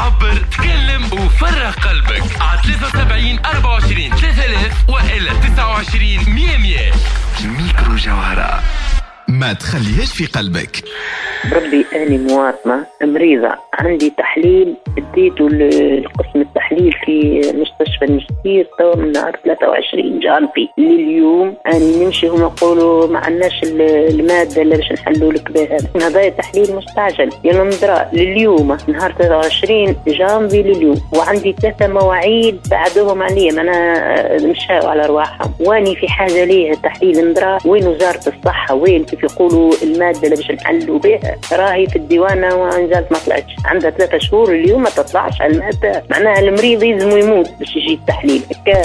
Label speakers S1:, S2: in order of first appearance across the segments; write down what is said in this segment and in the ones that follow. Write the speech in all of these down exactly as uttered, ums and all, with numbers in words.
S1: عبر، تكلم وفرغ قلبك على ثلاثة وسبعين أربعة وعشرين ثلاثة آلاف وإلا تسعة وعشرين مية مية. ميكرو جوهرة، ما تخليهاش في قلبك.
S2: ربي أنا مواطنة مريضة، عندي تحليل اديته لقسم التحليل في مستشفى المستير توا من نهار ثلاثة وعشرين جانفي لليوم. أنا نمشي هم يقولوا ما عندناش المادة اللي باش نحلوا لك بها، هذا تحليل مستعجل يا مدراء لليوم نهار ثلاثة وعشرين جانفي لليوم، وعندي ثلاثة مواعيد بعدهم عليا أنا مشاو على رواحهم، واني في حاجة ليه تحليل مدراء. وين وزارة الصحة؟ وين كيف يقولوا المادة اللي باش نحلوا بها راهي في الديوانة وانزلت ما طلعتش، عندها ثلاثة شهور اليوم ما تطلعش على المادة، معناها المريض يلزم يموت باش يجي التحليل. هكا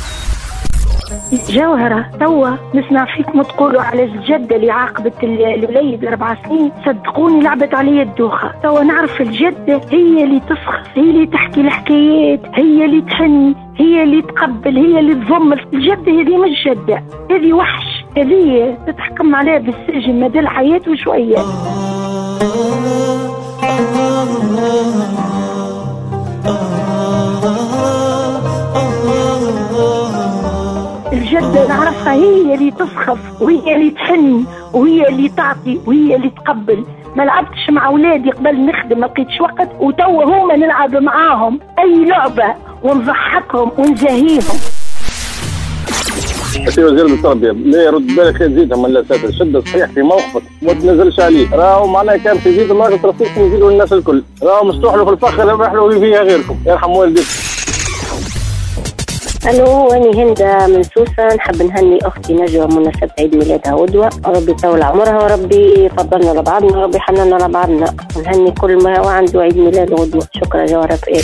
S3: جوهرة توا نسمع فيكم تقولوا على الجدة اللي عاقبت الوليد أربع سنين، صدقوني لعبت علي الدوخة. توا نعرف الجدة هي اللي تسخف، هي اللي تحكي الحكايات، هي اللي تحني، هي اللي تقبل، هي اللي تضم. الجدة هذه مش جدة، هذه وحش، هذه تتحكم عليها بالسجن مدى الحياة وشوية. الجدة نعرفها هي اللي تسخف، وهي اللي تحني، وهي اللي تعطي، وهي اللي تقبل. ما لعبتش مع أولادي قبل نخدم ما لقيتش وقت، وتوا هما نلعب معاهم أي لعبة ونضحكهم ونزاهيهم.
S4: سي وزير التربية لا يرد بالك تزيدها من لا ساتر، شد صحيح في موقفك ما تنزلش عليه، راهو معناها كان في زيد الناقص رصيد يزيدوا الناس الكل، راهو مفتوح له في الفخ لا يحلو فيها غيركم، يرحم والديك.
S5: الو، أنا هند من سوسة، نحب نهني أختي نجوى مناسبة عيد ميلادها غدوة، ربي يطول عمرها وربي يفضلنا لبعضنا وربي يحننا لبعضنا، ونهني كل ما عنده عيد ميلاد غدوة. شكرا جوهرة في إيه.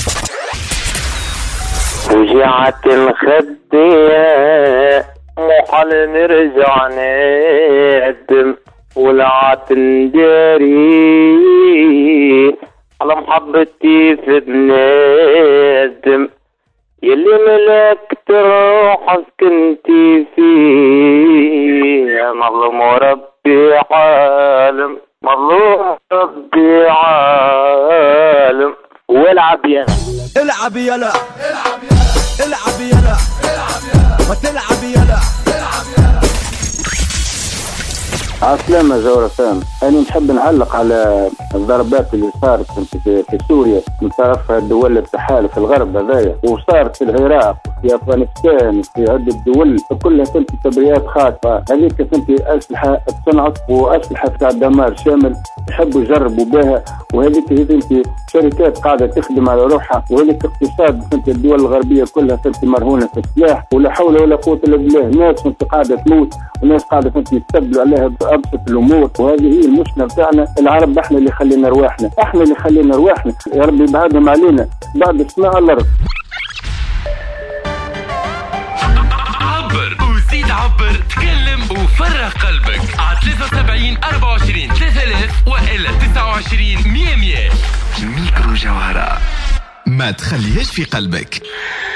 S6: وجعت الخدية محل نرجع نقدم ولعت نداري على محبتي في بنادم يلي ملكت روحك كنتي فيه. مظلوم وربي عالم، مظلوم ربي عالم. والعب يلا
S7: العب يلا العب يلا العب يلا ما تلعب يلا العب يلا.
S4: عسلامة جورة سام، أنا نحب نعلق على الضربات اللي صارت في, في سوريا من طرف الدول التحالف الغرب هذايا، وصارت في العراق في أفغانستان في عدة دول كلها كنت تبريات خاطئة. هذيك كنت أسلحة تصنعت وأسلحة بتاع دمار شامل يحبوا يجربوا بها، وهذيك كنت شركات قاعدة تخدم على روحها، وهذيك اقتصاد كنت الدول الغربية كلها كنت مرهونة في السلاح، ولا حول ولا قوة إلا بالله. ناس كنت قاعدة تموت وناس قاعدة كنت يستقبلوا عليها بأبسط الأمور، وهذه هي المشكلة بتاعنا العرب. احنا اللي خلينا رواحنا، احنا اللي خلينا رواحنا، يا ربي يبعدهم علينا بعد اسماء الأرض.
S1: عبر وزيد عبر، تكلم وفرغ قلبك على ثلاثة وسبعين أربعة وعشرين ثلاثة آلاف وإلا تسعة وعشرين مية مية. ميكرو جوهرة، ما تخليهاش في قلبك.